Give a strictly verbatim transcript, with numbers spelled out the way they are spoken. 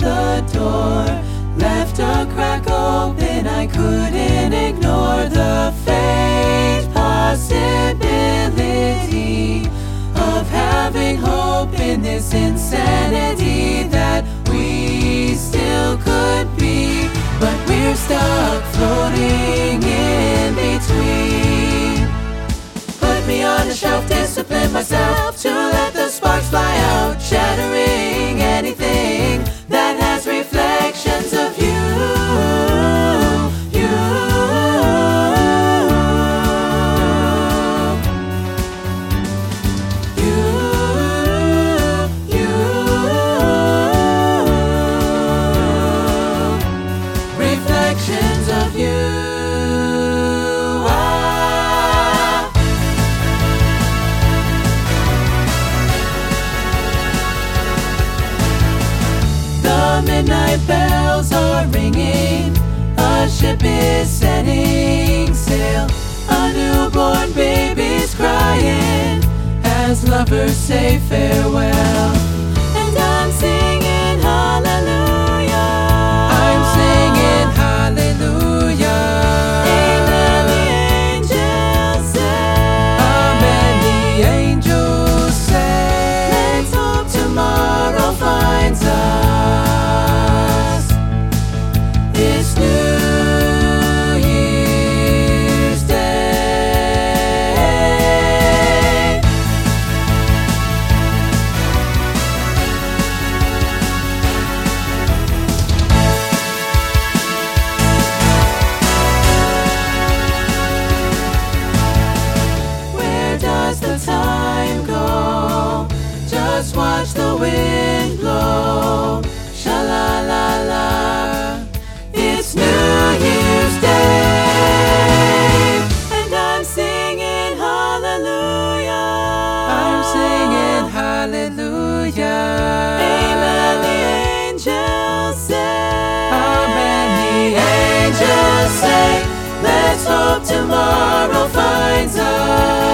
the door left a crack open. I couldn't ignore the faint possibility of having hope in this insanity that we still could be, but we're stuck floating in between. Put me on a shelf, discipline myself to let the sparks fly out, shattering anything that has reflections of you, you, you, you. Reflections of you. Midnight bells are ringing, a ship is setting sail, a newborn baby's crying as lovers say farewell. And I'm singing hallelujah, I'm singing hallelujah. Amen, the angels say. Amen, the angels say. Let's hope tomorrow finds us this New Year's Day. Where does the time go? Just watch the wind blow. Sha-la-la-la. It's New Year's Day, and I'm singing hallelujah. I'm singing hallelujah. Amen, the angels say. Amen, the angels say. Let's hope tomorrow finds us